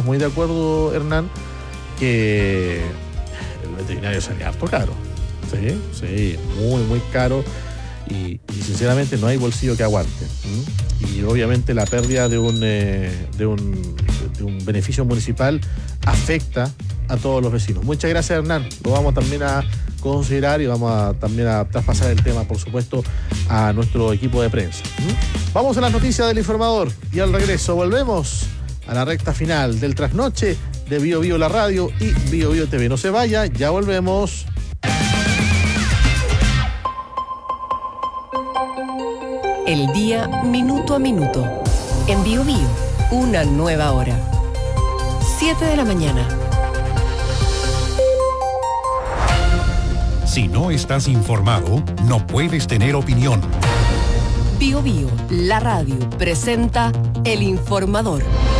muy de acuerdo, Hernán, que el veterinario sale harto caro. Sí, muy caro. Y sinceramente no hay bolsillo que aguante. Y obviamente la pérdida de un beneficio municipal afecta a todos los vecinos. Muchas gracias, Hernán. Lo vamos también a considerar y vamos también a traspasar el tema, por supuesto, a nuestro equipo de prensa. Vamos a las noticias del informador y al regreso volvemos a la recta final del trasnoche de Bio Bio la radio y Bio Bio TV. No se vaya, ya volvemos. El día minuto a minuto. En Bio Bio, una nueva hora. 7 de la mañana. Si no estás informado, no puedes tener opinión. Bio Bio, la radio, presenta El Informador.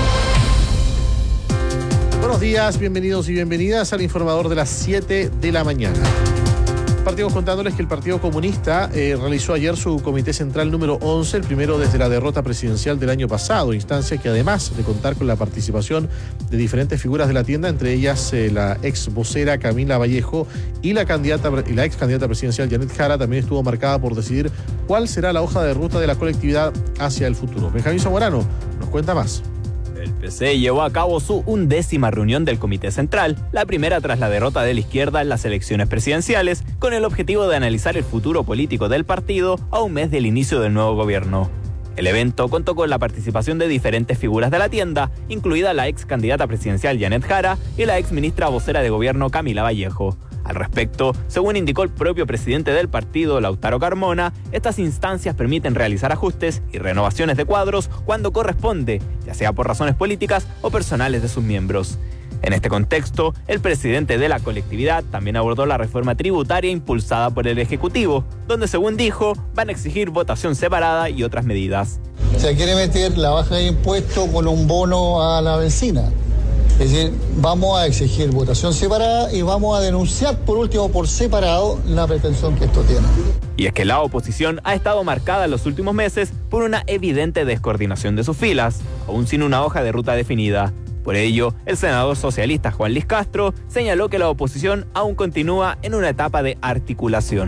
Buenos días, bienvenidos y bienvenidas al Informador de las 7 de la mañana. Partimos contándoles que el Partido Comunista realizó ayer su Comité Central número 11, el primero desde la derrota presidencial del año pasado, instancia que además de contar con la participación de diferentes figuras de la tienda, entre ellas la ex vocera Camila Vallejo y la ex candidata presidencial Janet Jara, también estuvo marcada por decidir cuál será la hoja de ruta de la colectividad hacia el futuro. Benjamín Zamorano nos cuenta más. El PC llevó a cabo su 11ª reunión del Comité Central, la primera tras la derrota de la izquierda en las elecciones presidenciales, con el objetivo de analizar el futuro político del partido a un mes del inicio del nuevo gobierno. El evento contó con la participación de diferentes figuras de la tienda, incluida la ex candidata presidencial Janet Jara y la ex ministra vocera de gobierno Camila Vallejo. Al respecto, según indicó el propio presidente del partido, Lautaro Carmona, estas instancias permiten realizar ajustes y renovaciones de cuadros cuando corresponde, ya sea por razones políticas o personales de sus miembros. En este contexto, el presidente de la colectividad también abordó la reforma tributaria impulsada por el Ejecutivo, donde, según dijo, van a exigir votación separada y otras medidas. Se quiere meter la baja de impuestos con un bono a la benzina. Es decir, vamos a exigir votación separada y vamos a denunciar por último por separado la pretensión que esto tiene. Y es que la oposición ha estado marcada en los últimos meses por una evidente descoordinación de sus filas, aún sin una hoja de ruta definida. Por ello, el senador socialista Juan Luis Castro señaló que la oposición aún continúa en una etapa de articulación.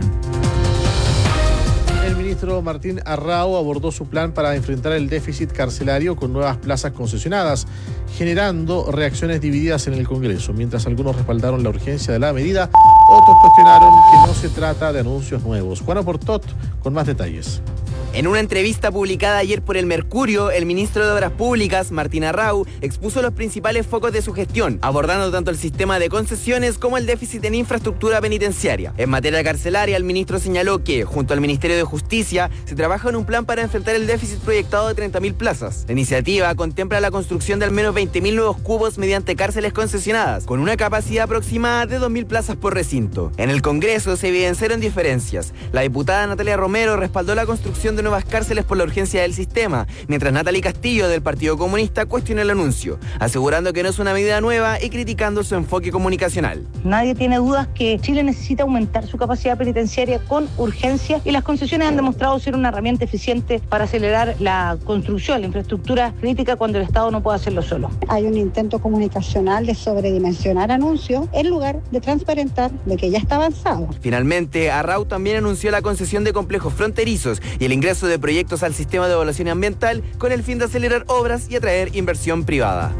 El ministro Martín Arrau abordó su plan para enfrentar el déficit carcelario con nuevas plazas concesionadas, generando reacciones divididas en el Congreso. Mientras algunos respaldaron la urgencia de la medida, otros cuestionaron que no se trata de anuncios nuevos. Juan Oportot con más detalles. En una entrevista publicada ayer por El Mercurio, el ministro de Obras Públicas, Martín Arrau, expuso los principales focos de su gestión, abordando tanto el sistema de concesiones como el déficit en infraestructura penitenciaria. En materia carcelaria, el ministro señaló que, junto al Ministerio de Justicia, se trabaja en un plan para enfrentar el déficit proyectado de 30.000 plazas. La iniciativa contempla la construcción de al menos 20.000 nuevos cubos mediante cárceles concesionadas, con una capacidad aproximada de 2.000 plazas por recinto. En el Congreso se evidenciaron diferencias. La diputada Natalia Romero respaldó la construcción de nuevas cárceles por la urgencia del sistema, mientras Natalie Castillo del Partido Comunista cuestionó el anuncio, asegurando que no es una medida nueva y criticando su enfoque comunicacional. Nadie tiene dudas que Chile necesita aumentar su capacidad penitenciaria con urgencia y las concesiones han demostrado ser una herramienta eficiente para acelerar la construcción, la infraestructura crítica cuando el Estado no puede hacerlo solo. Hay un intento comunicacional de sobredimensionar anuncios en lugar de transparentar lo que ya está avanzado. Finalmente, Arrau también anunció la concesión de complejos fronterizos y el ingreso de proyectos al sistema de evaluación ambiental con el fin de acelerar obras y atraer inversión privada.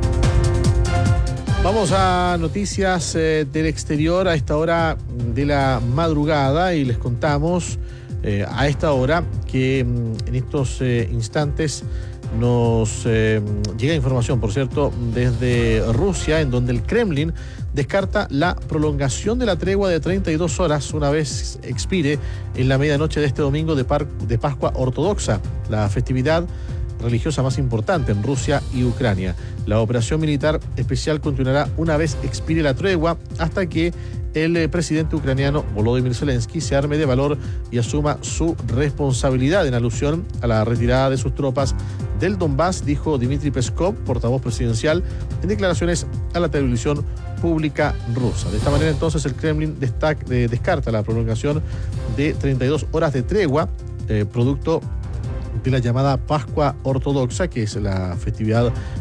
Vamos a noticias del exterior a esta hora de la madrugada y les contamos a esta hora que en estos instantes nos llega información, por cierto, desde Rusia, en donde el Kremlin descarta la prolongación de la tregua de 32 horas una vez expire en la medianoche de este domingo de Pascua Ortodoxa, la festividad religiosa más importante en Rusia y Ucrania. La operación militar especial continuará una vez expire la tregua hasta que el presidente ucraniano Volodymyr Zelensky se arme de valor y asuma su responsabilidad, en alusión a la retirada de sus tropas del Donbass, dijo Dmitry Peskov, portavoz presidencial, en declaraciones a la televisión pública rusa. De esta manera, entonces, el Kremlin descarta la prolongación de 32 horas de tregua, producto de la llamada Pascua Ortodoxa, que es la festividad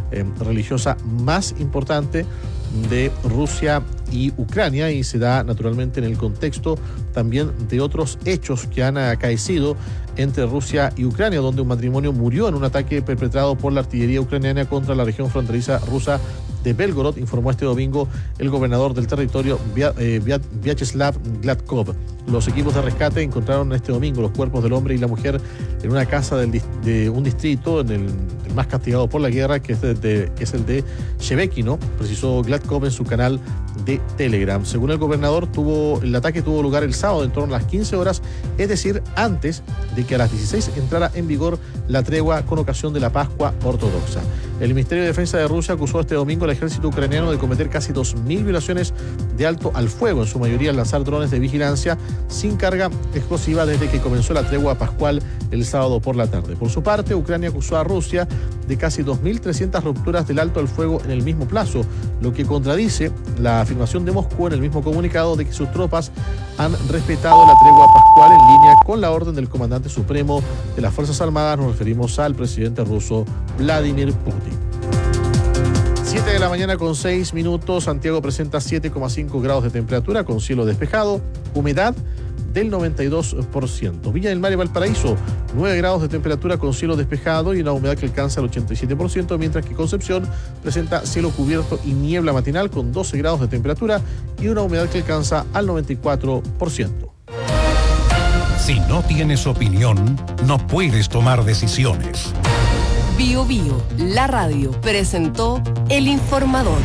religiosa más importante de Rusia y Ucrania, y se da naturalmente en el contexto también de otros hechos que han acaecido entre Rusia y Ucrania, donde un matrimonio murió en un ataque perpetrado por la artillería ucraniana contra la región fronteriza rusa de Belgorod, informó este domingo el gobernador del territorio, Vyacheslav Gladkov. Los equipos de rescate encontraron este domingo los cuerpos del hombre y la mujer en una casa de un distrito, en el más castigado por la guerra, que es el de Shebekino, precisó Gladkov en su canal de Telegram. Según el gobernador, el ataque tuvo lugar el sábado en torno a las 15 horas, es decir, antes de que a las 16 entrara en vigor la tregua con ocasión de la Pascua Ortodoxa. El Ministerio de Defensa de Rusia acusó este domingo al ejército ucraniano de cometer casi 2.000 violaciones de alto al fuego, en su mayoría al lanzar drones de vigilancia sin carga explosiva desde que comenzó la tregua pascual el sábado por la tarde. Por su parte, Ucrania acusó a Rusia de casi 2.300 rupturas del alto al fuego en el mismo plazo, lo que contradice la afirmación de Moscú en el mismo comunicado de que sus tropas han respetado la tregua pascual en línea con la orden del comandante supremo de las Fuerzas Armadas. Nos referimos al presidente ruso Vladimir Putin. 7 de la mañana con 6 minutos. Santiago presenta 7,5 grados de temperatura con cielo despejado, humedad del 92%. Viña del Mar y Valparaíso, 9 grados de temperatura con cielo despejado y una humedad que alcanza el 87%, mientras que Concepción presenta cielo cubierto y niebla matinal con 12 grados de temperatura y una humedad que alcanza al 94%. Si no tienes opinión, no puedes tomar decisiones. Bio Bio, la radio, presentó El Informador.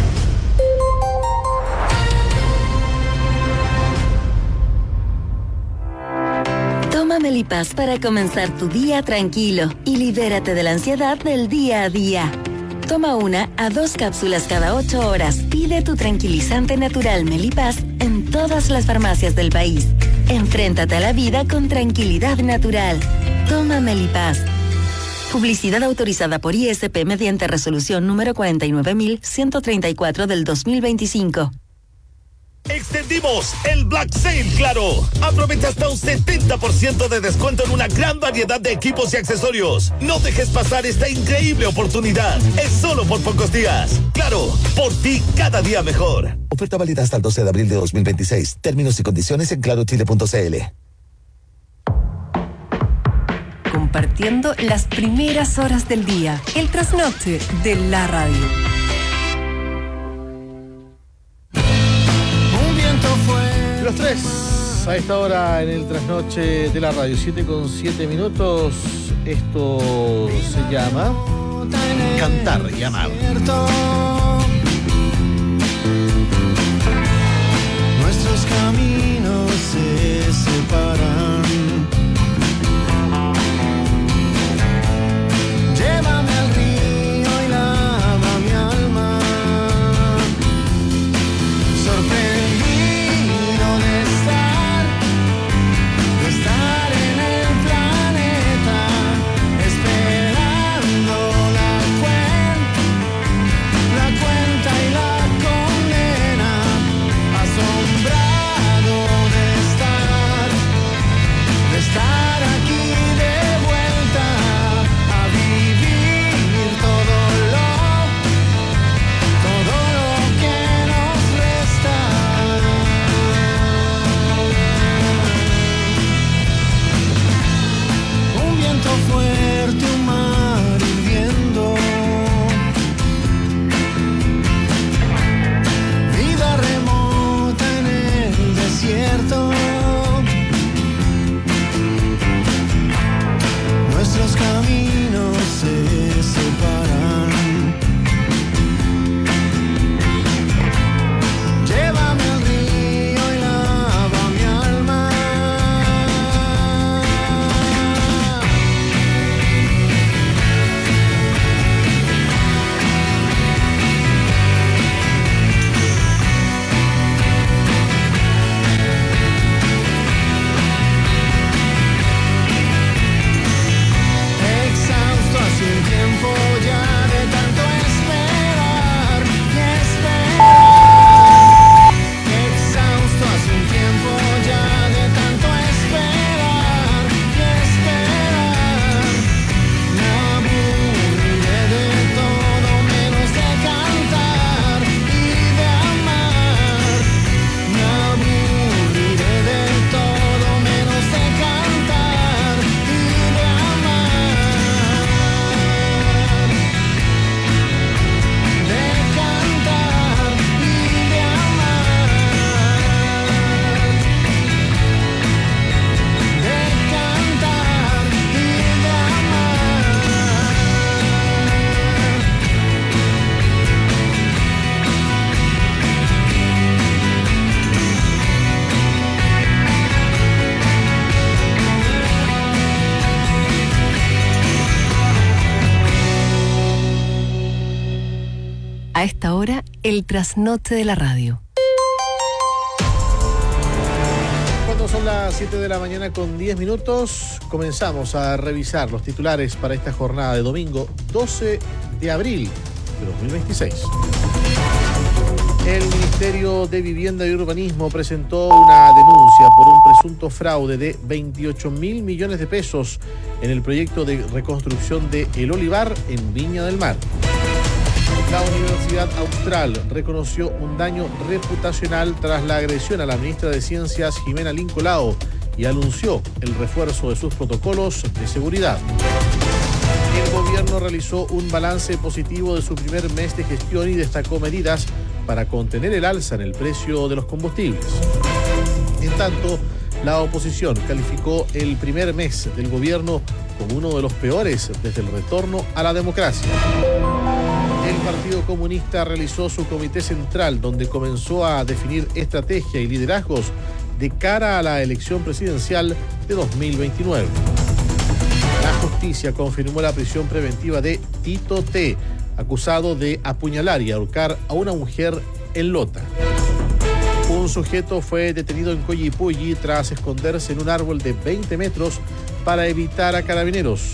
Toma Melipaz para comenzar tu día tranquilo y libérate de la ansiedad del día a día. Toma 1 a 2 cápsulas cada 8 horas. Pide tu tranquilizante natural Melipaz en todas las farmacias del país. Enfréntate a la vida con tranquilidad natural. Toma Melipaz. Publicidad autorizada por ISP mediante resolución número 49.134 del 2025. Extendimos el Black Sale Claro. Aprovecha hasta un 70% de descuento en una gran variedad de equipos y accesorios. No dejes pasar esta increíble oportunidad. Es solo por pocos días. Claro, por ti cada día mejor. Oferta válida hasta el 12 de abril de 2026. Términos y condiciones en clarochile.cl. Compartiendo las primeras horas del día. El trasnoche de la radio. Los tres a esta hora en el trasnoche de la radio, 7:07 minutos. Esto se llama Cantar y Amar. Nuestros caminos se separan. Llévame al río y lava mi alma. Sorprendido de estar en el planeta, esperando la cuenta ahora el trasnoche de la radio. Cuando son las 7 de la mañana con 10 minutos, comenzamos a revisar los titulares para esta jornada de domingo 12 de abril de 2026. El Ministerio de Vivienda y Urbanismo presentó una denuncia por un presunto fraude de 28.000 millones de pesos en el proyecto de reconstrucción de El Olivar en Viña del Mar. La Universidad Austral reconoció un daño reputacional tras la agresión a la ministra de Ciencias, Jimena Lincolao, y anunció el refuerzo de sus protocolos de seguridad. El gobierno realizó un balance positivo de su primer mes de gestión y destacó medidas para contener el alza en el precio de los combustibles. En tanto, la oposición calificó el primer mes del gobierno como uno de los peores desde el retorno a la democracia. El Partido Comunista realizó su comité central, donde comenzó a definir estrategia y liderazgos de cara a la elección presidencial de 2029. La justicia confirmó la prisión preventiva de Tito T., acusado de apuñalar y ahorcar a una mujer en Lota. Un sujeto fue detenido en Coyipulli tras esconderse en un árbol de 20 metros para evitar a carabineros.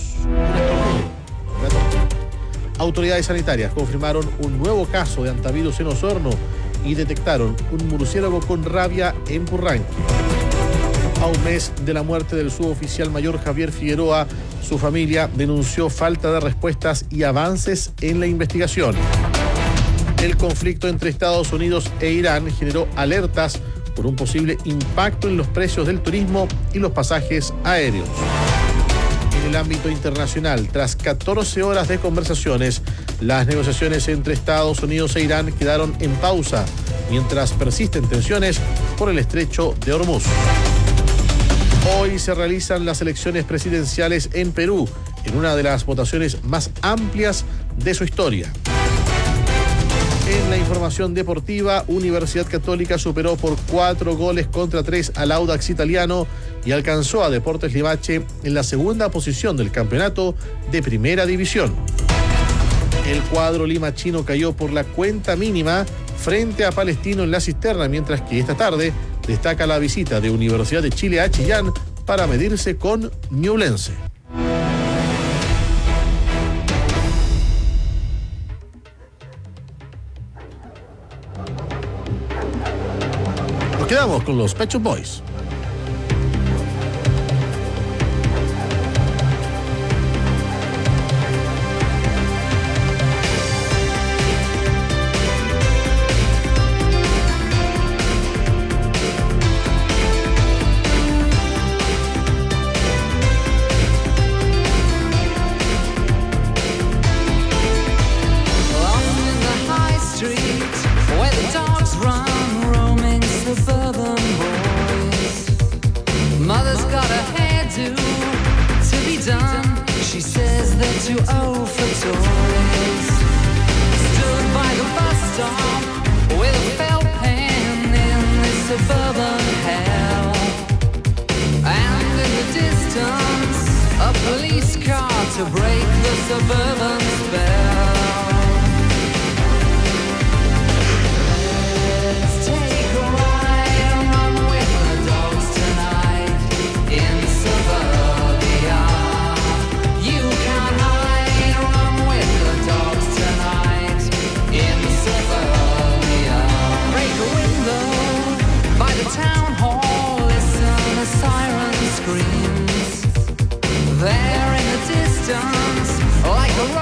Autoridades sanitarias confirmaron un nuevo caso de hantavirus en Osorno y detectaron un murciélago con rabia en Purranque. A un mes de la muerte del suboficial mayor Javier Figueroa, su familia denunció falta de respuestas y avances en la investigación. El conflicto entre Estados Unidos e Irán generó alertas por un posible impacto en los precios del turismo y los pasajes aéreos. En el ámbito internacional, tras 14 horas de conversaciones, las negociaciones entre Estados Unidos e Irán quedaron en pausa, mientras persisten tensiones por el estrecho de Hormuz. Hoy se realizan las elecciones presidenciales en Perú, en una de las votaciones más amplias de su historia. En la información deportiva, Universidad Católica superó por 4-3 al Audax italiano y alcanzó a Deportes Limache en la segunda posición del campeonato de Primera División. El cuadro limachino cayó por la cuenta mínima frente a Palestino en la Cisterna, mientras que esta tarde destaca la visita de Universidad de Chile a Chillán para medirse con Ñublense. Nos quedamos con los Pet Shop Boys. To break the suburban spell. Let's take a ride and run with the dogs tonight in suburbia. You can't hide, run with the dogs tonight in suburbia. Break a window by the town hall, listen a siren screams. There in the distance, like a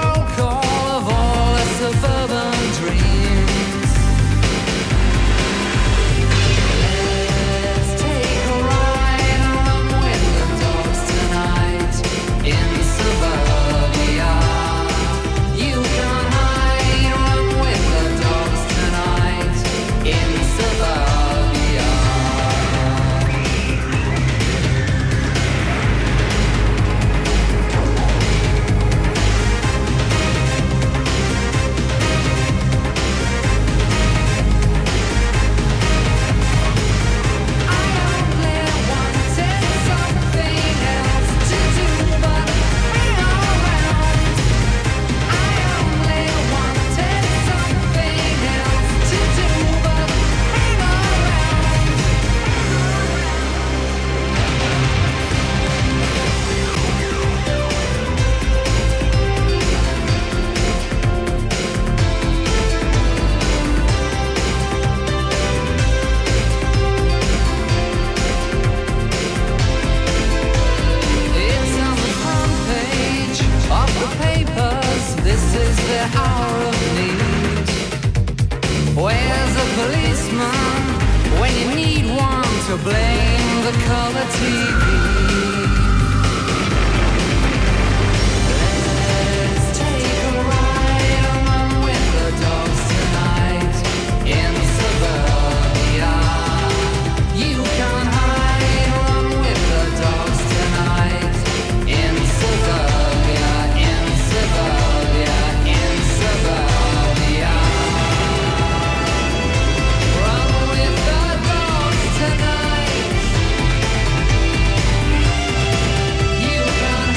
Where's a policeman when you need one to blame the color TV? Let's take a ride along with the dogs tonight in suburbia. You can't hide along with the dogs tonight in suburbia, in suburbia, in suburbia. Run with the dogs tonight. You can't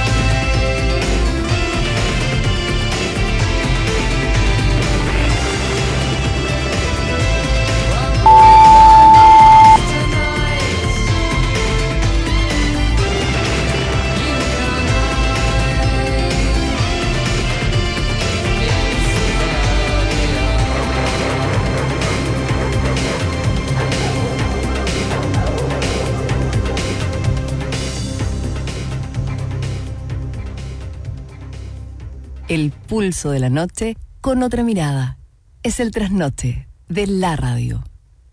El pulso de la noche con otra mirada. Es el trasnoche de la radio.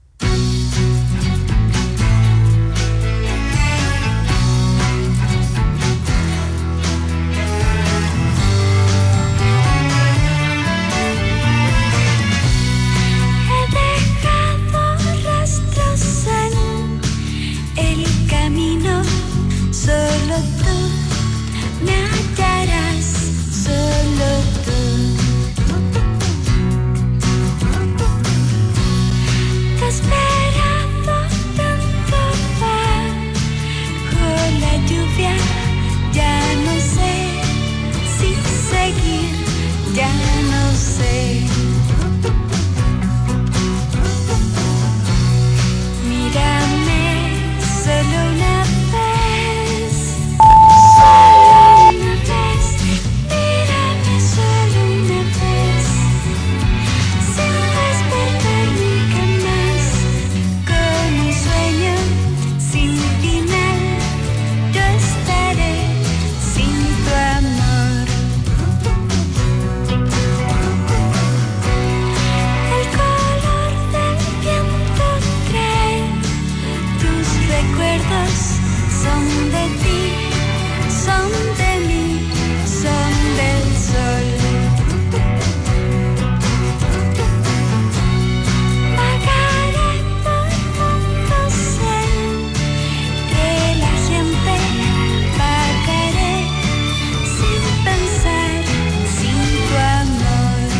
He dejado rastros en el camino, solo tú me hallarás, solo tú. Te he esperado tanto bajo la lluvia, ya no sé si seguir, ya no sé. Mírame solo una vez, solo una vez. Mírame solo una vez, sin despertar nunca más. Como un sueño sin final, yo estaré sin tu amor. El color del viento trae tus recuerdos, son de ti, son de mí, son del sol. Vagaré por mundos entre la gente, vagaré sin pensar, sin tu amor.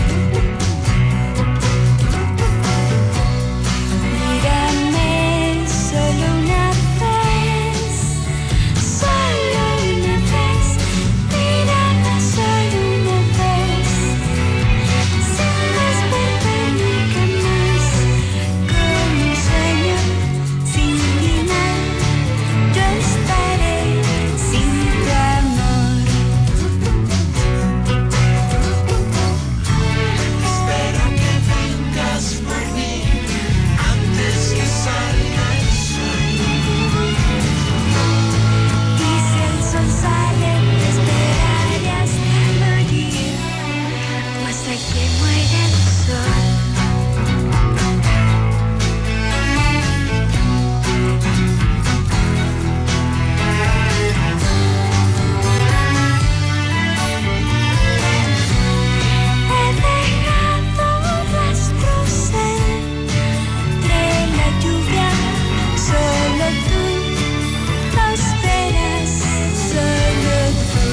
Mírame solo una vez, solo una vez. Mírame solo una vez, sin despertar nunca más. Como un sueño sin final, yo estaré sin tu amor. Espero que vengas por mí antes que salga el sol. Y si el sol sale, te esperaré hasta morir, o hasta que muera el sol. He dejado rastros entre la lluvia, solo tú los verás, solo tú.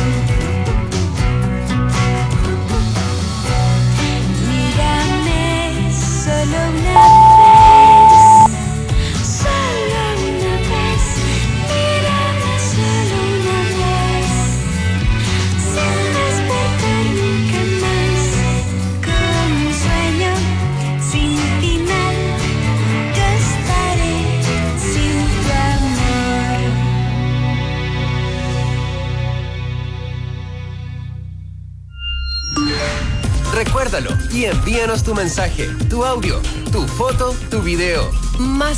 Mírame solo una vez, solo una vez. Mírame solo una vez, sin despertar nunca más. Como un sueño sin final, yo estaré sin tu amor. Recuérdalo y envíanos tu mensaje, tu audio, tu foto, tu video. Más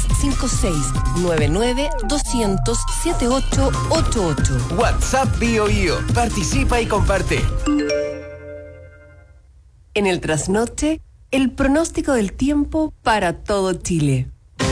56-99-200-7888. WhatsApp BioIo. Participa y comparte. En el trasnoche el pronóstico del tiempo para todo Chile.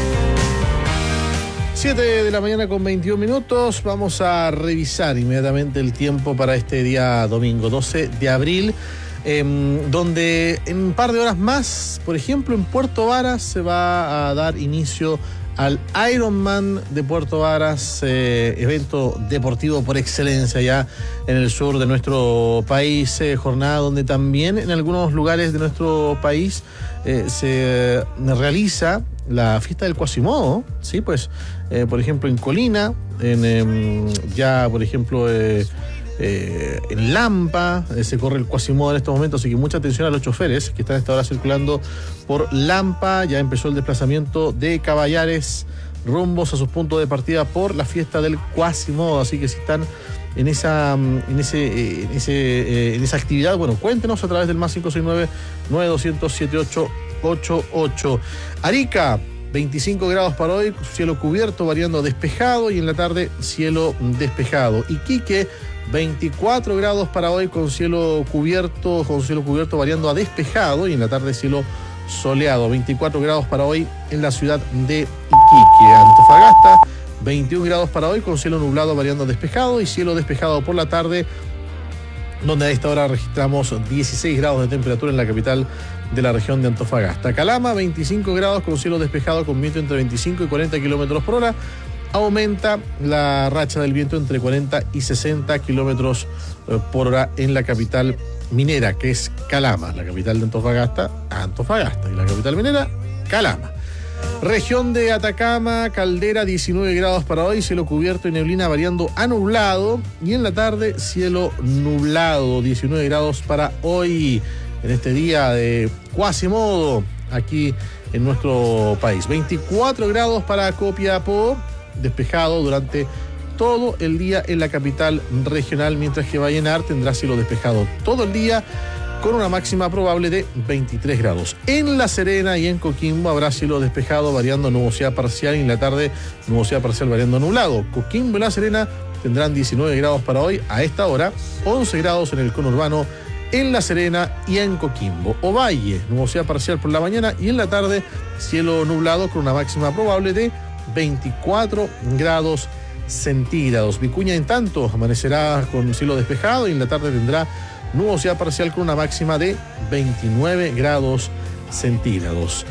7 de la mañana con 21 minutos. Vamos a revisar inmediatamente el tiempo para este día domingo 12 de abril, donde en un par de horas más, por ejemplo, en Puerto Varas se va a dar inicio al Ironman de Puerto Varas, evento deportivo por excelencia ya en el sur de nuestro país, jornada donde también en algunos lugares de nuestro país se realiza la fiesta del Quasimodo, ¿sí? Pues, por ejemplo, en Colina, ya, por ejemplo, en Lampa se corre el Quasimodo en estos momentos, así que mucha atención a los choferes que están a esta hora circulando por Lampa. Ya empezó el desplazamiento de Caballares rumbos a sus puntos de partida por la fiesta del Quasimodo, así que si están en esa actividad, bueno, cuéntenos a través del más 569-9200-7888. Arica, 25 grados para hoy, cielo cubierto variando a despejado, y en la tarde cielo despejado. Iquique, 24 grados para hoy con cielo cubierto variando a despejado, y en la tarde cielo soleado. 24 grados para hoy en la ciudad de Iquique. Antofagasta, 21 grados para hoy con cielo nublado variando a despejado y cielo despejado por la tarde, donde a esta hora registramos 16 grados de temperatura en la capital de la región de Antofagasta. Calama, 25 grados con cielo despejado con viento entre 25 y 40 kilómetros por hora. Aumenta la racha del viento entre 40 y 60 kilómetros por hora en la capital minera, que es Calama. La capital de Antofagasta, y la capital minera, Calama. Región de Atacama, Caldera, 19 grados para hoy, cielo cubierto y neblina variando a nublado, y en la tarde cielo nublado, 19 grados para hoy, en este día de Quasimodo, aquí en nuestro país. 24 grados para Copiapó, despejado durante todo el día en la capital regional, mientras que Vallenar tendrá cielo despejado todo el día con una máxima probable de 23 grados. En La Serena y en Coquimbo habrá cielo despejado variando nubosidad parcial, y en la tarde nubosidad parcial variando nublado. Coquimbo y La Serena tendrán 19 grados para hoy, a esta hora 11 grados en el conurbano en La Serena y en Coquimbo. Ovalle, nubosidad parcial por la mañana y en la tarde cielo nublado con una máxima probable de 24 grados centígrados. Vicuña, en tanto, amanecerá con cielo despejado y en la tarde tendrá nubosidad parcial con una máxima de 29 grados centígrados.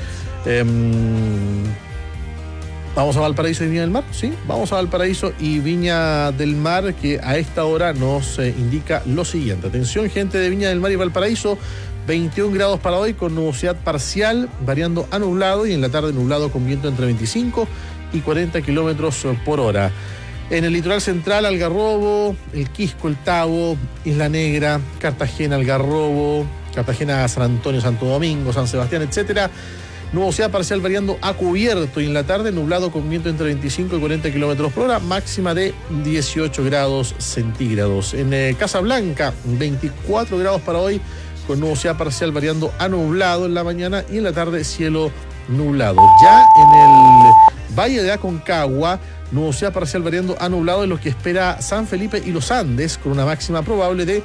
Vamos a Valparaíso y Viña del Mar, ¿sí? Vamos a Valparaíso y Viña del Mar, que a esta hora nos indica lo siguiente. Atención, gente de Viña del Mar y Valparaíso, 21 grados para hoy con nubosidad parcial variando a nublado, y en la tarde nublado con viento entre 25 y 40 kilómetros por hora. En el litoral central, Algarrobo, El Quisco, El Tabo, Isla Negra, Cartagena, Algarrobo, Cartagena, San Antonio, Santo Domingo, San Sebastián, etcétera. Nubosidad parcial variando a cubierto, y en la tarde nublado con viento entre 25 y 40 kilómetros por hora, máxima de 18 grados centígrados. En Casablanca, 24 grados para hoy, con nubosidad parcial variando a nublado en la mañana, y en la tarde cielo nublado. Ya en el Valle de Aconcagua, nubosidad parcial variando a nublado en lo que espera San Felipe y los Andes, con una máxima probable de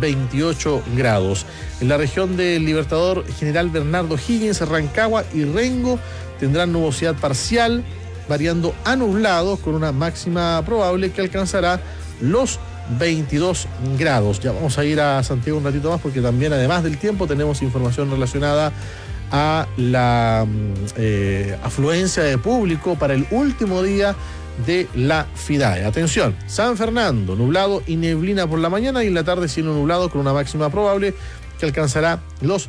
28 grados. En la región del Libertador, General Bernardo Higgins, Rancagua y Rengo tendrán nubosidad parcial variando a nublado con una máxima probable que alcanzará los 22 grados. Ya vamos a ir a Santiago un ratito más, porque también, además del tiempo, tenemos información relacionada a la afluencia de público para el último día de la FIDAE. Atención, San Fernando, nublado y neblina por la mañana, y en la tarde cielo nublado con una máxima probable que alcanzará los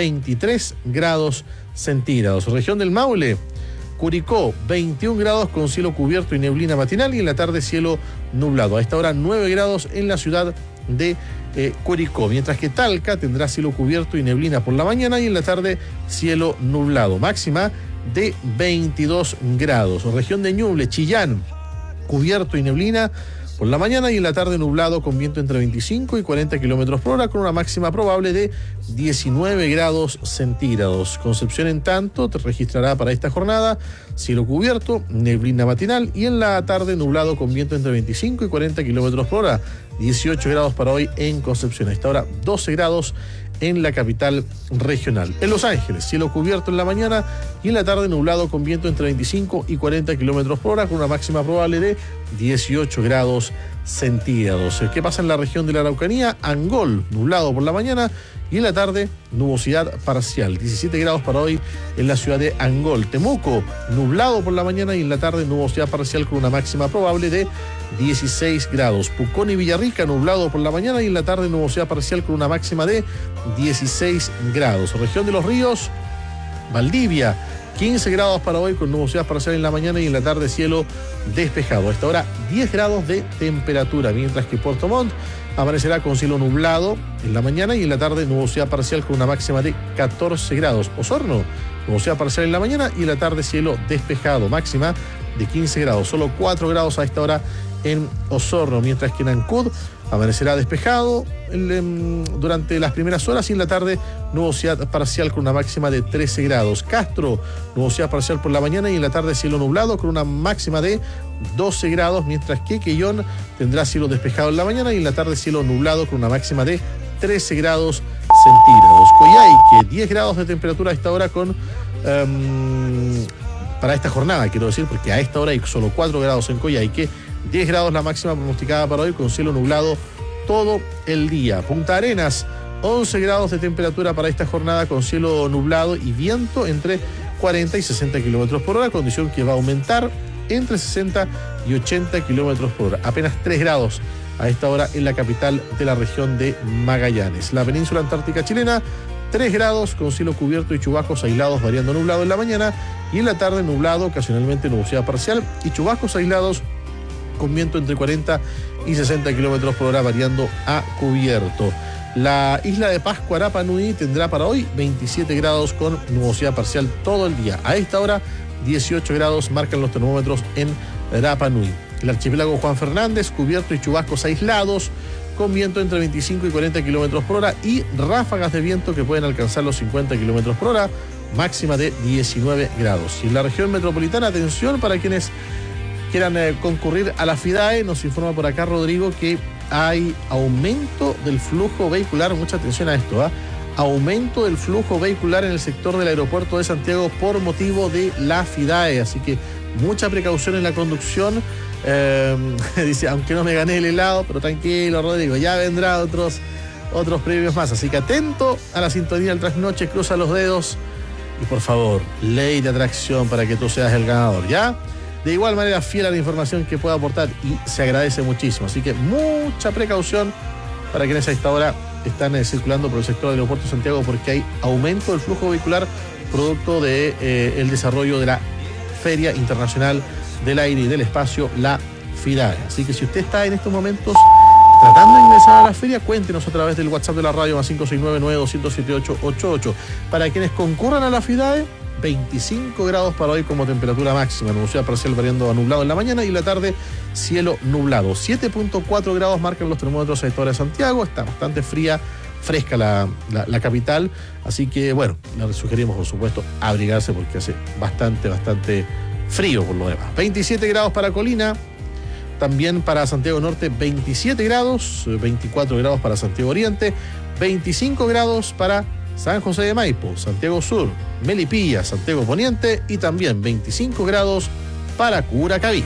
23 grados centígrados. Región del Maule, Curicó, 21 grados con cielo cubierto y neblina matinal, y en la tarde cielo nublado. A esta hora 9 grados en la ciudad de Curicó, mientras que Talca tendrá cielo cubierto y neblina por la mañana, y en la tarde cielo nublado. Máxima de 22 grados. Región de Ñuble, Chillán, cubierto y neblina por la mañana, y en la tarde nublado con viento entre 25 y 40 kilómetros por hora, con una máxima probable de 19 grados centígrados. Concepción, en tanto, te registrará para esta jornada cielo cubierto, neblina matinal, y en la tarde nublado con viento entre 25 y 40 kilómetros por hora. 18 grados para hoy en Concepción. A esta hora 12 grados en la capital regional. En Los Ángeles, cielo cubierto en la mañana y en la tarde nublado con viento entre 25 y 40 kilómetros por hora, con una máxima probable de 18 grados centígrados. ¿Qué pasa en la región de la Araucanía? Angol, nublado por la mañana y en la tarde nubosidad parcial. 17 grados para hoy en la ciudad de Angol. Temuco, nublado por la mañana y en la tarde nubosidad parcial con una máxima probable de 16 grados. Pucón y Villarrica, nublado por la mañana y en la tarde nubosidad parcial con una máxima de 16 grados. Región de los Ríos, Valdivia, 15 grados para hoy con nubosidad parcial en la mañana y en la tarde cielo despejado. A esta hora 10 grados de temperatura, mientras que Puerto Montt amanecerá con cielo nublado en la mañana y en la tarde nubosidad parcial con una máxima de 14 grados. Osorno, nubosidad parcial en la mañana y en la tarde cielo despejado, máxima de 15 grados. Solo 4 grados a esta hora en Osorno, mientras que en Ancud amanecerá despejado durante las primeras horas y en la tarde nubosidad parcial con una máxima de 13 grados. Castro, nubosidad parcial por la mañana y en la tarde cielo nublado con una máxima de 12 grados, mientras que Quellón tendrá cielo despejado en la mañana y en la tarde cielo nublado con una máxima de 13 grados centígrados. Coyhaique, 10 grados de temperatura a esta hora para esta jornada, quiero decir, porque a esta hora hay solo 4 grados en Coyhaique. 10 grados la máxima pronosticada para hoy con cielo nublado todo el día. Punta Arenas, 11 grados de temperatura para esta jornada con cielo nublado y viento entre 40 y 60 kilómetros por hora, condición que va a aumentar entre 60 y 80 kilómetros por hora. Apenas 3 grados a esta hora en la capital de la región de Magallanes. La península antártica chilena, 3 grados con cielo cubierto y chubascos aislados variando nublado en la mañana y en la tarde nublado, ocasionalmente nubosidad parcial y chubascos aislados con viento entre 40 y 60 kilómetros por hora variando a cubierto. La isla de Pascua, Rapa Nui, tendrá para hoy 27 grados con nubosidad parcial todo el día. A esta hora 18 grados marcan los termómetros en Rapa Nui. El archipiélago Juan Fernández, cubierto y chubascos aislados con viento entre 25 y 40 kilómetros por hora y ráfagas de viento que pueden alcanzar los 50 kilómetros por hora, máxima de 19 grados. Y en la región metropolitana, atención para quienes quieran concurrir a la FIDAE, nos informa por acá Rodrigo que hay aumento del flujo vehicular, mucha atención a esto, aumento del flujo vehicular en el sector del aeropuerto de Santiago por motivo de la FIDAE, así que mucha precaución en la conducción. Dice, aunque no me gané el helado, pero tranquilo Rodrigo, ya vendrá otros premios más, así que atento a la sintonía del trasnoche, cruza los dedos y por favor, ley de atracción para que tú seas el ganador, ¿ya? De igual manera, fiel a la información que pueda aportar y se agradece muchísimo. Así que mucha precaución para quienes a esta hora están circulando por el sector del aeropuerto de Santiago porque hay aumento del flujo vehicular producto de el desarrollo de la Feria Internacional del Aire y del Espacio, la FIDAE. Así que si usted está en estos momentos tratando de ingresar a la feria, cuéntenos a través del WhatsApp de la radio más 569-9200-7888. Para quienes concurran a la FIDAE, 25 grados para hoy como temperatura máxima, nubosidad parcial variando a nublado en la mañana y en la tarde cielo nublado. 7.4 grados marcan los termómetros a esta hora de Santiago, está bastante fresca la capital, así que bueno, le sugerimos por supuesto abrigarse porque hace bastante frío por lo demás. 27 grados para Colina, también para Santiago Norte 27 grados, 24 grados para Santiago Oriente, 25 grados para San José de Maipo, Santiago Sur, Melipilla, Santiago Poniente y también 25 grados para Curacaví.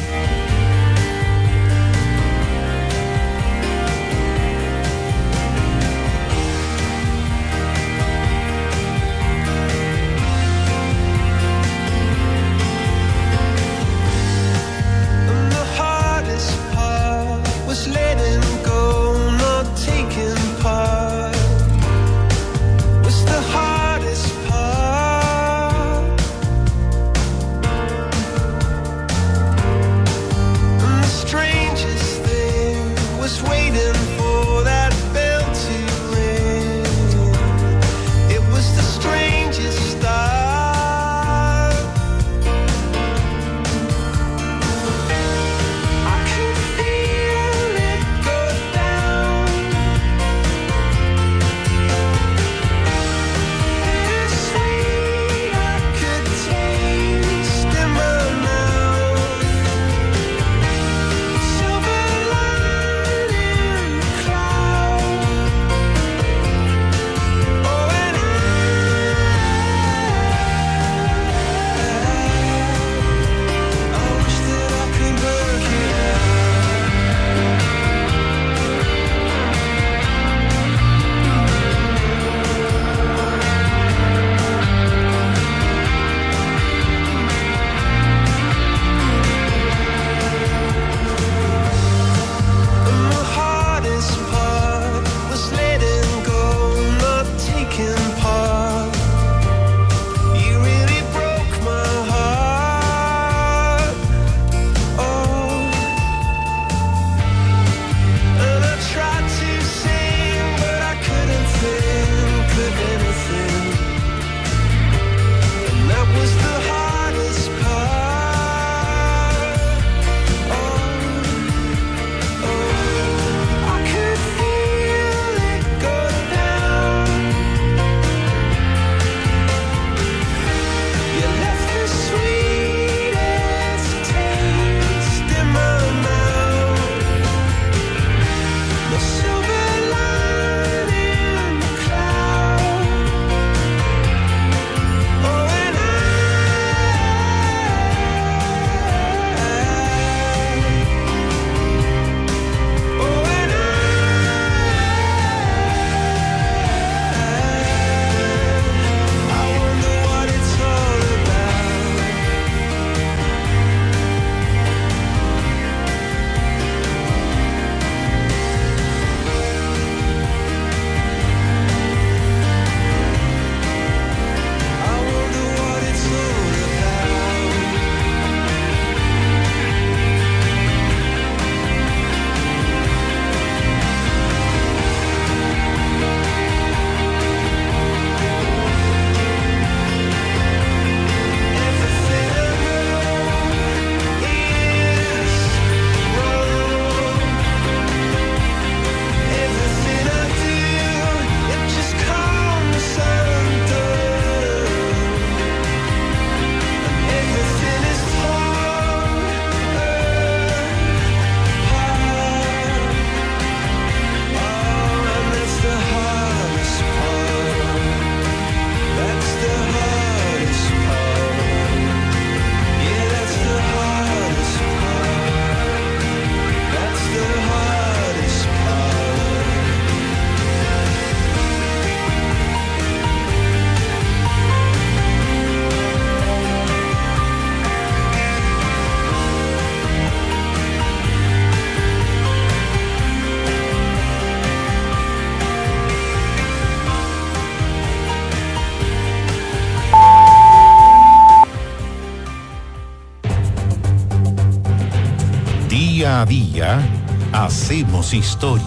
Día a día hacemos historia.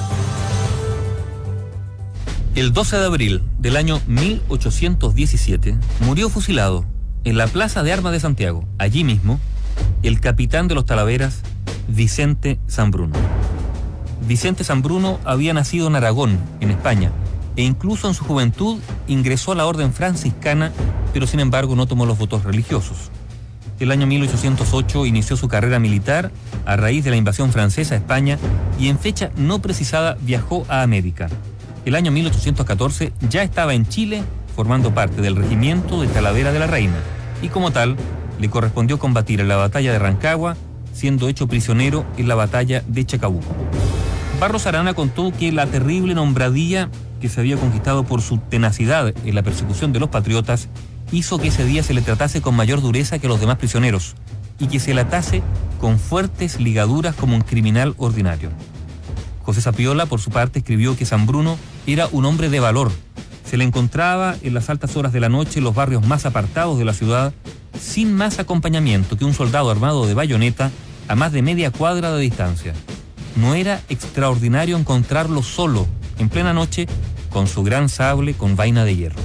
El 12 de abril del año 1817 murió fusilado en la Plaza de Armas de Santiago, allí mismo, el capitán de los Talaveras, Vicente Sambruno. Vicente Sambruno había nacido en Aragón, en España, e incluso en su juventud ingresó a la orden franciscana, pero sin embargo no tomó los votos religiosos. El año 1808 inició su carrera militar a raíz de la invasión francesa a España y en fecha no precisada viajó a América. El año 1814 ya estaba en Chile formando parte del regimiento de Talavera de la Reina y como tal le correspondió combatir en la batalla de Rancagua, siendo hecho prisionero en la batalla de Chacabuco. Barros Arana contó que la terrible nombradía que se había conquistado por su tenacidad en la persecución de los patriotas hizo que ese día se le tratase con mayor dureza que a los demás prisioneros y que se le atase con fuertes ligaduras como un criminal ordinario. José Sapiola, por su parte, escribió que Sambruno era un hombre de valor. Se le encontraba en las altas horas de la noche en los barrios más apartados de la ciudad, sin más acompañamiento que un soldado armado de bayoneta a más de media cuadra de distancia. No era extraordinario encontrarlo solo, en plena noche, con su gran sable con vaina de hierro.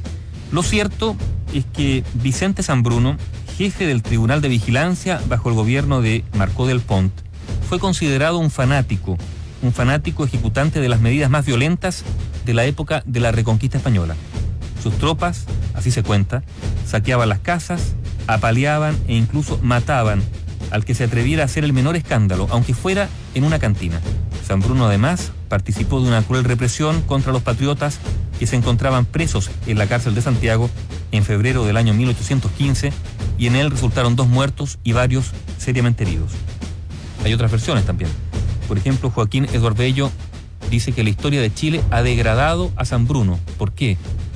Lo cierto es que Vicente Sambruno, jefe del Tribunal de Vigilancia bajo el gobierno de Marcó del Pont, fue considerado un fanático ejecutante de las medidas más violentas de la época de la Reconquista española. Sus tropas, así se cuenta, saqueaban las casas, apaleaban e incluso mataban al que se atreviera a hacer el menor escándalo, aunque fuera en una cantina. Sambruno además participó de una cruel represión contra los patriotas que se encontraban presos en la cárcel de Santiago en febrero del año 1815 y en él resultaron 2 muertos y varios seriamente heridos. Hay otras versiones también. Por ejemplo, Joaquín Eduardo Bello dice que la historia de Chile ha degradado a Sambruno. ¿Por qué?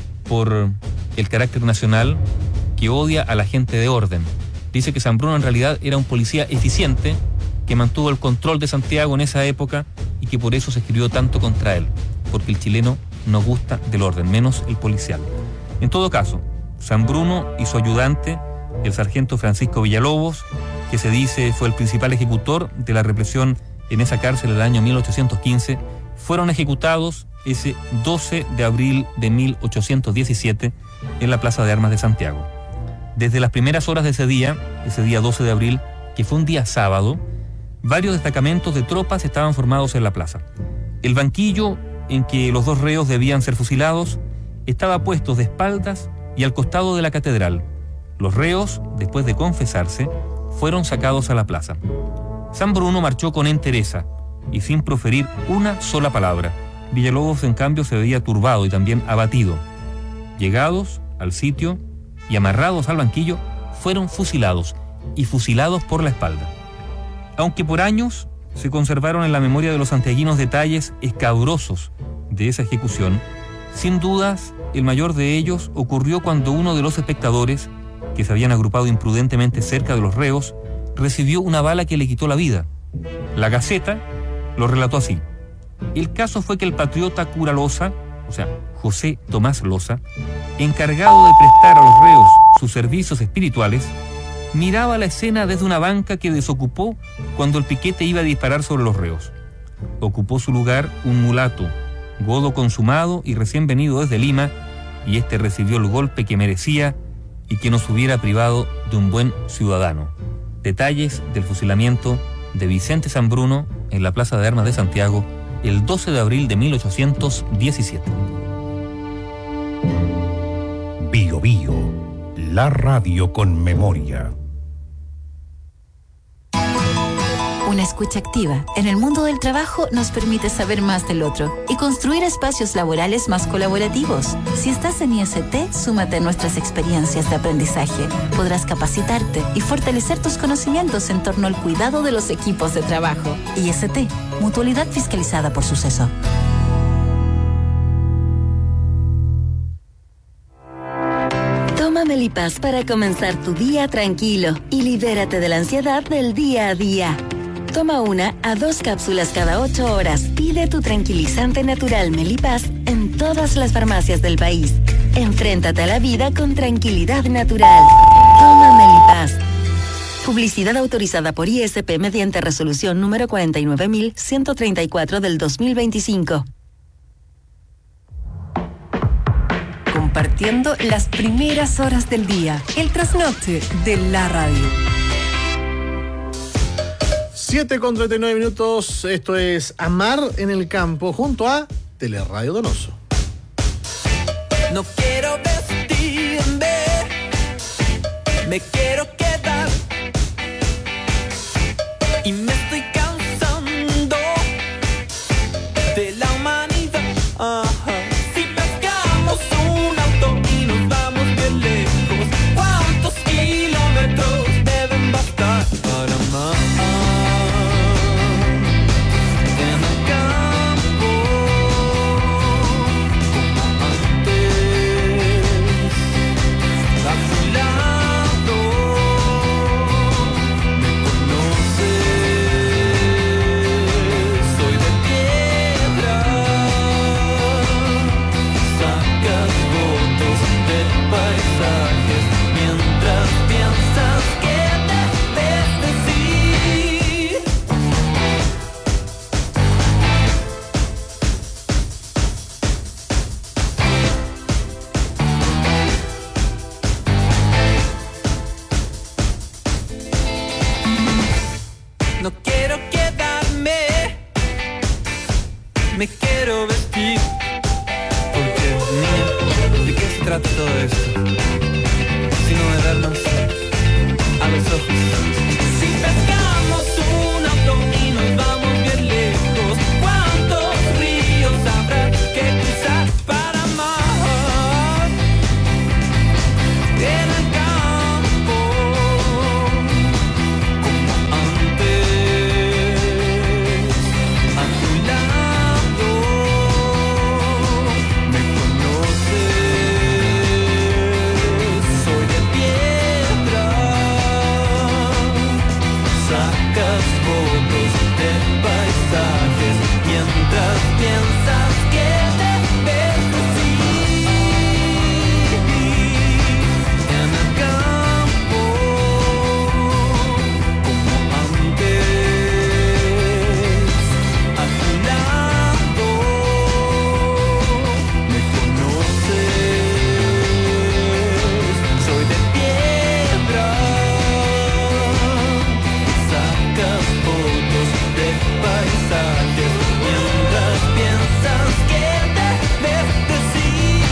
Por el carácter nacional que odia a la gente de orden. Dice que Sambruno en realidad era un policía eficiente que mantuvo el control de Santiago en esa época y que por eso se escribió tanto contra él, porque el chileno no gusta del orden, menos el policial. En todo caso, Sambruno y su ayudante, el sargento Francisco Villalobos, que se dice fue el principal ejecutor de la represión en esa cárcel el año 1815, fueron ejecutados ese 12 de abril de 1817 en la Plaza de Armas de Santiago. Desde las primeras horas de ese día 12 de abril, que fue un día sábado, varios destacamentos de tropas estaban formados en la plaza. El banquillo en que los 2 reos debían ser fusilados estaba puesto de espaldas y al costado de la catedral. Los reos, después de confesarse, fueron sacados a la plaza. Sambruno marchó con entereza y sin proferir una sola palabra. Villalobos, en cambio, se veía turbado y también abatido. Llegados al sitio y amarrados al banquillo, fueron fusilados, y fusilados por la espalda. Aunque por años se conservaron en la memoria de los santiaguinos detalles escabrosos de esa ejecución, sin dudas el mayor de ellos ocurrió cuando uno de los espectadores, que se habían agrupado imprudentemente cerca de los reos, recibió una bala que le quitó la vida. La Gaceta lo relató así: el caso fue que el patriota cura Loza, o sea, José Tomás Loza, encargado de prestar a los reos sus servicios espirituales, miraba la escena desde una banca que desocupó cuando el piquete iba a disparar sobre los reos. Ocupó su lugar un mulato, godo consumado y recién venido desde Lima, y este recibió el golpe que merecía y que nos hubiera privado de un buen ciudadano. Detalles del fusilamiento de Vicente Sambruno en la Plaza de Armas de Santiago el 12 de abril de 1817. Bio Bio, la radio con memoria. Una escucha activa en el mundo del trabajo nos permite saber más del otro y construir espacios laborales más colaborativos. Si estás en IST, súmate a nuestras experiencias de aprendizaje. Podrás capacitarte y fortalecer tus conocimientos en torno al cuidado de los equipos de trabajo. IST, Mutualidad Fiscalizada por Suceso. Toma Melipaz para comenzar tu día tranquilo y libérate de la ansiedad del día a día. Toma 1 a 2 cápsulas cada 8 horas. Pide tu tranquilizante natural Melipaz en todas las farmacias del país. Enfréntate a la vida con tranquilidad natural. Toma Melipaz. Publicidad autorizada por ISP mediante resolución número 49.134 del 2025. Compartiendo las primeras horas del día. El trasnoche de la radio. 7:39. Esto es Amar en el Campo junto a Teleradio Donoso. No quiero vestirme, me quiero quedar. Y me estoy cansando de la humanidad. Ajá. Si pescamos un auto y nos vamos bien lejos, ¿cuántos kilómetros deben bastar para amar? En el campo, como antes, a tu lado, me conoces, soy de piedra, sacas fotos de paisajes mientras piensas que debes decir. No quiero quedarme, me quiero vestir. Porque, niña, ¿de qué se trata todo esto? Sino de vernos a los ojos. Si pescamos un auto y nos vamos bien lejos, ¿cuántos ríos habrá que cruzar para amar? En el campo, como antes, a tu lado, me conoces, soy de piedra, sacas fotos de paisajes mientras piensas que debes decir. En el campo, como antes, a tu lado, me conoces, soy de piedra, sacas fotos de paisajes mientras piensas que debes decir.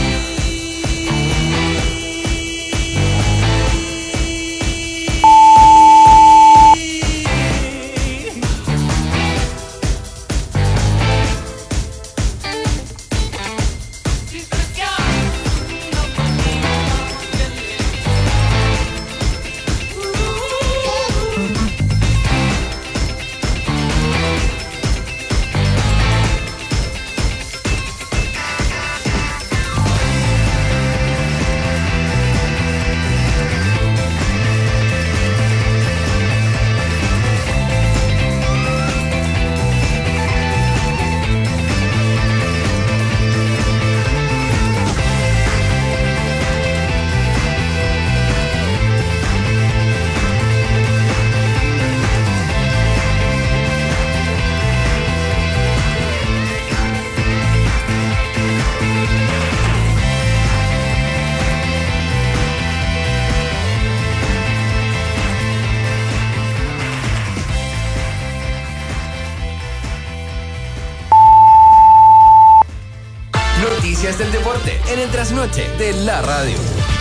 Noticias del deporte en el trasnoche de la radio.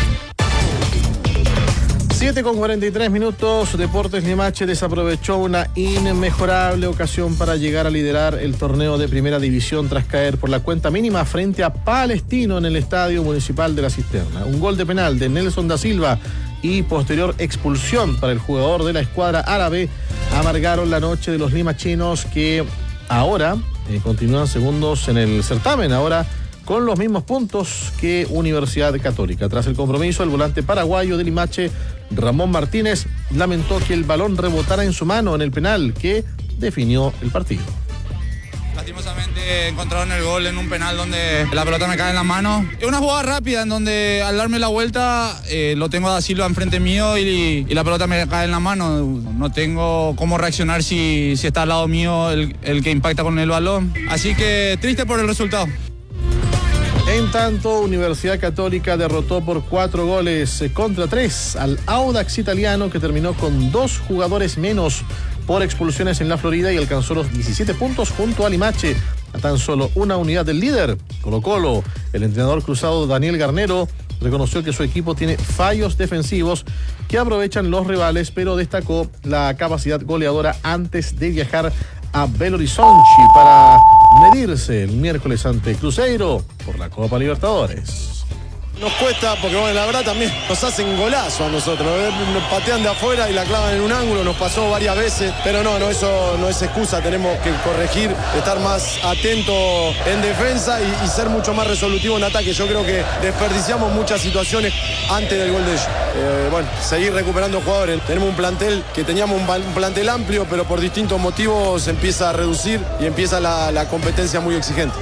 7:43. Deportes Limache desaprovechó una inmejorable ocasión para llegar a liderar el torneo de primera división tras caer por la cuenta mínima frente a Palestino en el Estadio Municipal de la Cisterna. Un gol de penal de Nelson da Silva y posterior expulsión para el jugador de la escuadra árabe amargaron la noche de los limachinos, que ahora continúan segundos en el certamen, ahora con los mismos puntos que Universidad Católica. Tras el compromiso, el volante paraguayo de Limache, Ramón Martínez, lamentó que el balón rebotara en su mano en el penal que definió el partido. Lastimosamente encontraron el gol en un penal donde la pelota me cae en las manos. Es una jugada rápida en donde al darme la vuelta lo tengo a Da Silva enfrente mío y la pelota me cae en la mano. No tengo cómo reaccionar si está al lado mío el que impacta con el balón. Así que triste por el resultado. En tanto, Universidad Católica derrotó por 4 goles contra 3 al Audax italiano, que terminó con 2 jugadores menos por expulsiones en la Florida y alcanzó los 17 puntos junto a Limache, a tan solo una unidad del líder, Colo-Colo. El entrenador cruzado Daniel Garnero reconoció que su equipo tiene fallos defensivos que aprovechan los rivales, pero destacó la capacidad goleadora antes de viajar a Belo Horizonte para medirse el miércoles ante Cruzeiro por la Copa Libertadores. Nos cuesta porque, bueno, la verdad también nos hacen golazo a nosotros. Nos patean de afuera y la clavan en un ángulo, nos pasó varias veces. Pero no, eso no es excusa. Tenemos que corregir, estar más atentos en defensa y ser mucho más resolutivo en ataque. Yo creo que desperdiciamos muchas situaciones antes del gol de ellos. Bueno, seguir recuperando jugadores. Tenemos un plantel que teníamos un plantel amplio, pero por distintos motivos se empieza a reducir y empieza la competencia muy exigente.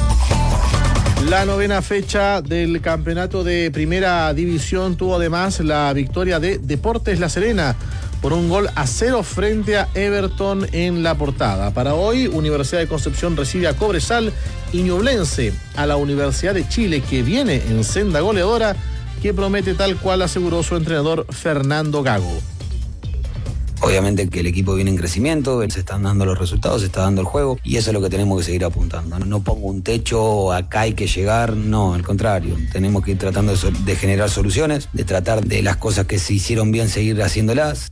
La 9ª fecha del campeonato de Primera División tuvo además la victoria de Deportes La Serena por 1-0 frente a Everton en La Portada. Para hoy, Universidad de Concepción recibe a Cobresal y Ñublense a la Universidad de Chile, que viene en senda goleadora, que promete tal cual aseguró su entrenador Fernando Gago. Obviamente que el equipo viene en crecimiento, se están dando los resultados, se está dando el juego y eso es lo que tenemos que seguir apuntando. No pongo un techo, acá hay que llegar, no, al contrario. Tenemos que ir tratando de generar soluciones, de tratar de las cosas que se hicieron bien seguir haciéndolas.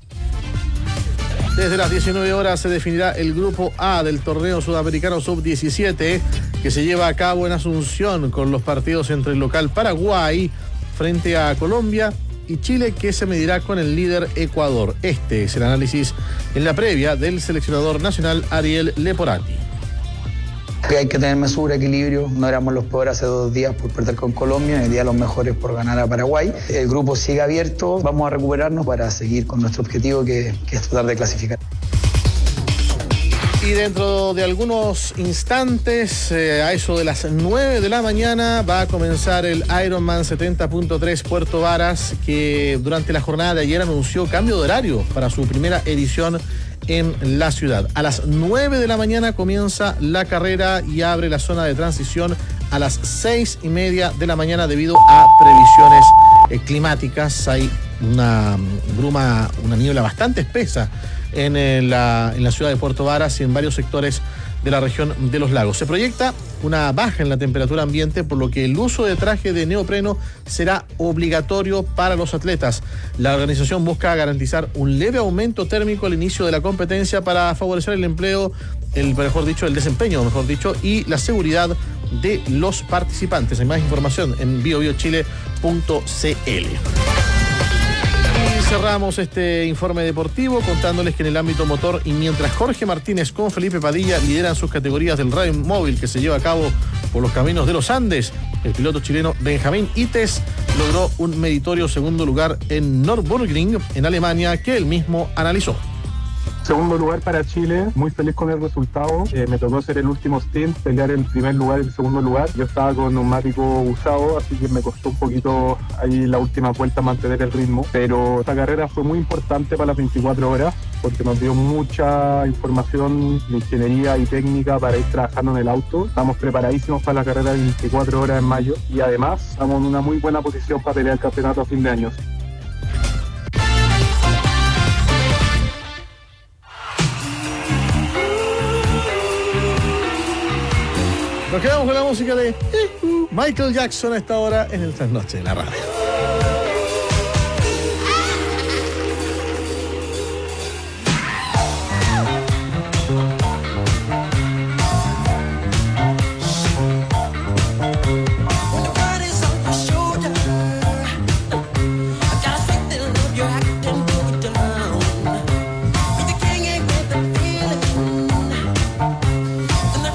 Desde las 19 horas se definirá el grupo A del torneo sudamericano sub-17 que se lleva a cabo en Asunción, con los partidos entre el local Paraguay frente a Colombia y Chile, que se medirá con el líder Ecuador. Este es el análisis en la previa del seleccionador nacional Ariel Leporati. Que hay que tener mesura, equilibrio. No éramos los peores hace 2 días por perder con Colombia, hoy día los mejores por ganar a Paraguay. El grupo sigue abierto, vamos a recuperarnos para seguir con nuestro objetivo que es tratar de clasificar. Y dentro de algunos instantes, a eso de las 9 de la mañana, va a comenzar el Ironman 70.3 Puerto Varas, que durante la jornada de ayer anunció cambio de horario para su primera edición en la ciudad. A las 9 de la mañana comienza la carrera y abre la zona de transición a las 6:30 de la mañana debido a previsiones climáticas. Hay una bruma, una niebla bastante espesa en la ciudad de Puerto Varas y en varios sectores de la región de los lagos. Se proyecta una baja en la temperatura ambiente, por lo que el uso de traje de neopreno será obligatorio para los atletas. La organización busca garantizar un leve aumento térmico al inicio de la competencia para favorecer el empleo, el desempeño, y la seguridad de los participantes. Hay más información en biobiochile.cl. Cerramos este informe deportivo contándoles que en el ámbito motor, y mientras Jorge Martínez con Felipe Padilla lideran sus categorías del rally móvil que se lleva a cabo por los caminos de los Andes, el piloto chileno Benjamín Ites logró un meritorio segundo lugar en Nürburgring, en Alemania, que él mismo analizó. Segundo lugar para Chile, muy feliz con el resultado. Me tocó ser el último stint, pelear el primer lugar y el segundo lugar. Yo estaba con neumático usado, así que me costó un poquito ahí la última vuelta mantener el ritmo. Pero esta carrera fue muy importante para las 24 horas, porque nos dio mucha información de ingeniería y técnica para ir trabajando en el auto. Estamos preparadísimos para la carrera de 24 horas en mayo y además estamos en una muy buena posición para pelear el campeonato a fin de año. Nos quedamos con la música de Michael Jackson a esta hora en el Trasnoche de la Radio.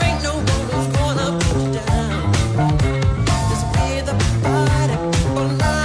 Party, all night.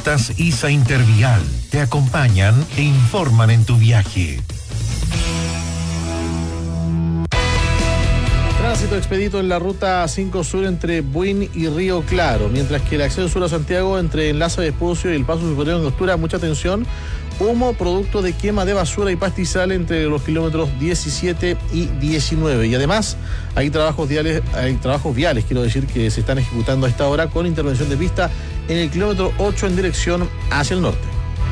Rutas ISA Intervial te acompañan e informan en tu viaje. Tránsito expedito en la ruta 5 Sur entre Buin y Río Claro, mientras que el acceso sur a Santiago entre Enlace Vespucio y el Paso Superior en Angostura, mucha atención. Humo producto de quema de basura y pastizal entre los kilómetros 17 y 19. Y además hay trabajos viales, quiero decir, que se están ejecutando a esta hora con intervención de pista en el kilómetro 8 en dirección hacia el norte.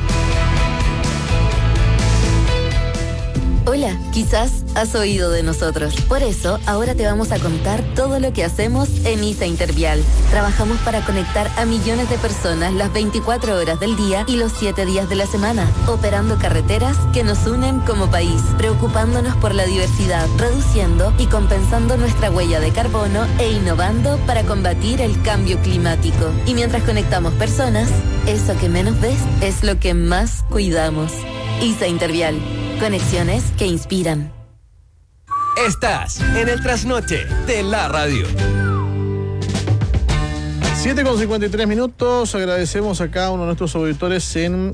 Hola, quizás has oído de nosotros. Por eso, ahora te vamos a contar todo lo que hacemos en ISA Intervial. Trabajamos para conectar a millones de personas las 24 horas del día y los 7 días de la semana, operando carreteras que nos unen como país, preocupándonos por la diversidad, reduciendo y compensando nuestra huella de carbono e innovando para combatir el cambio climático. Y mientras conectamos personas, eso que menos ves es lo que más cuidamos. ISA Intervial. Conexiones que inspiran. Estás en el trasnoche de la radio. 7:53. Agradecemos a cada uno de nuestros auditores en...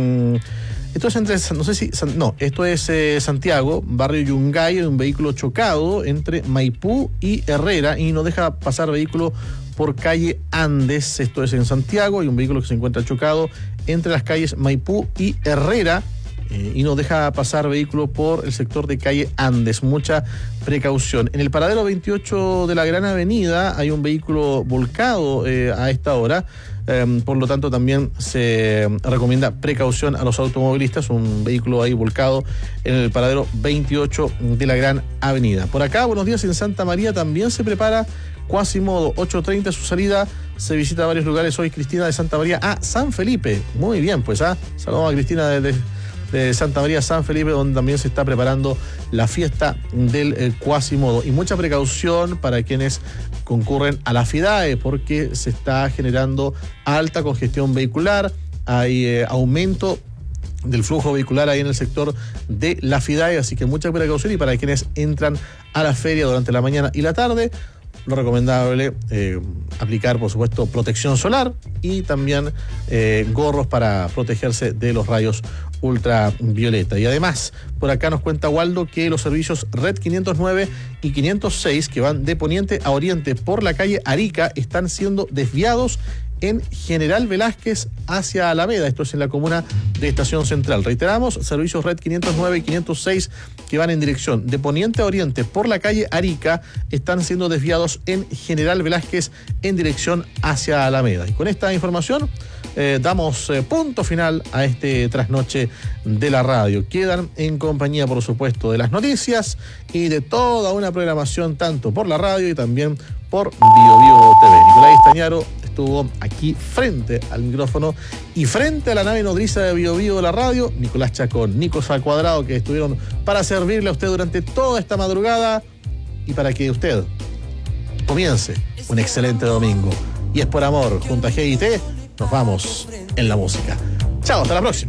esto es entre... No sé si... No, esto es Santiago, barrio Yungay, un vehículo chocado entre Maipú y Herrera y no deja pasar vehículo por calle Andes. Esto es en Santiago, hay un vehículo que se encuentra chocado entre las calles Maipú y Herrera. Y no deja pasar vehículo por el sector de calle Andes. Mucha precaución. En el paradero 28 de la Gran Avenida hay un vehículo volcado a esta hora. Por lo tanto, también se recomienda precaución a los automovilistas. Un vehículo ahí volcado en el paradero 28 de la Gran Avenida. Por acá, buenos días, en Santa María también se prepara Quasimodo, 8:30 su salida. Se visita varios lugares hoy. Cristina de Santa María a San Felipe. Muy bien, pues saludamos a Cristina de Santa María San Felipe, donde también se está preparando la fiesta del Quasimodo. Y mucha precaución para quienes concurren a la FIDAE, porque se está generando alta congestión vehicular. Hay aumento del flujo vehicular ahí en el sector de la FIDAE, así que mucha precaución. Y para quienes entran a la feria durante la mañana y la tarde, lo recomendable, aplicar, por supuesto, protección solar y también gorros para protegerse de los rayos ultravioleta. Y además, por acá nos cuenta Waldo que los servicios Red 509 y 506 que van de poniente a oriente por la calle Arica están siendo desviados en General Velázquez hacia Alameda. Esto es en la comuna de Estación Central. Reiteramos, servicios Red 509 y 506 que van en dirección de poniente a oriente por la calle Arica están siendo desviados en General Velázquez en dirección hacia Alameda. Y con esta información damos punto final a este trasnoche de la radio. Quedan en compañía, por supuesto, de las noticias y de toda una programación tanto por la radio y también por BioBio TV. Nicolás Estañaro estuvo aquí frente al micrófono y frente a la nave nodriza de BioBio de la radio, Nicolás Chacón, Nico Salcuadrado, que estuvieron para servirle a usted durante toda esta madrugada y para que usted comience un excelente domingo. Y es por amor, junto a G&T, nos vamos en la música. Chao, hasta la próxima.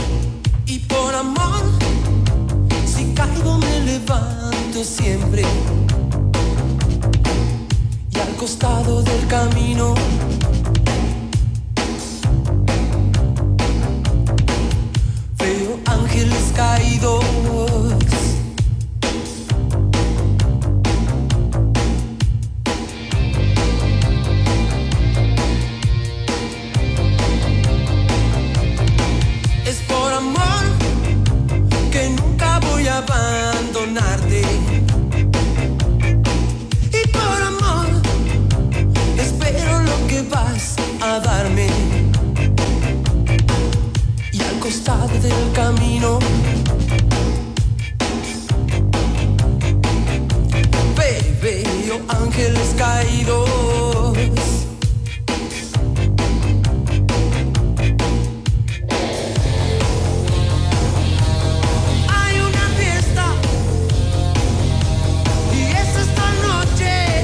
Y por amor, si caigo me levanto siempre. Y al costado del camino veo ángeles caídos. Es por amor que nunca voy a abandonarte. Y por amor espero lo que vas a darme. Y al costado del camino veo ángeles caídos. Hay una fiesta y es esta noche.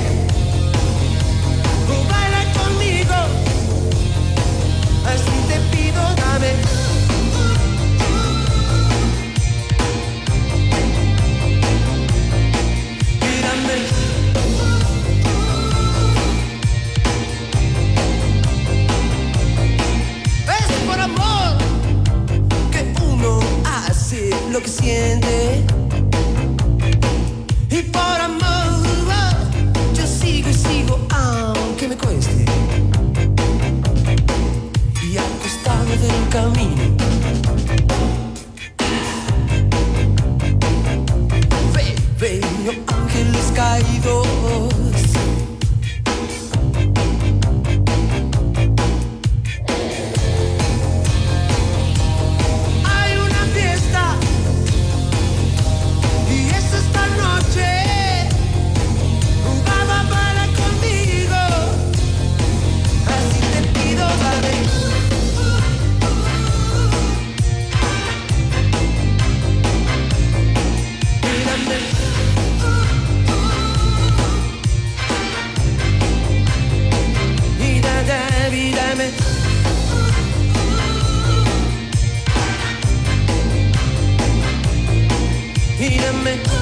Baila conmigo, así te pido, dame. camino. Veo ángeles caídos. Hay una fiesta y es esta noche. Va para conmigo. Así te pido, dale. Mírame. Mírame. Mírame.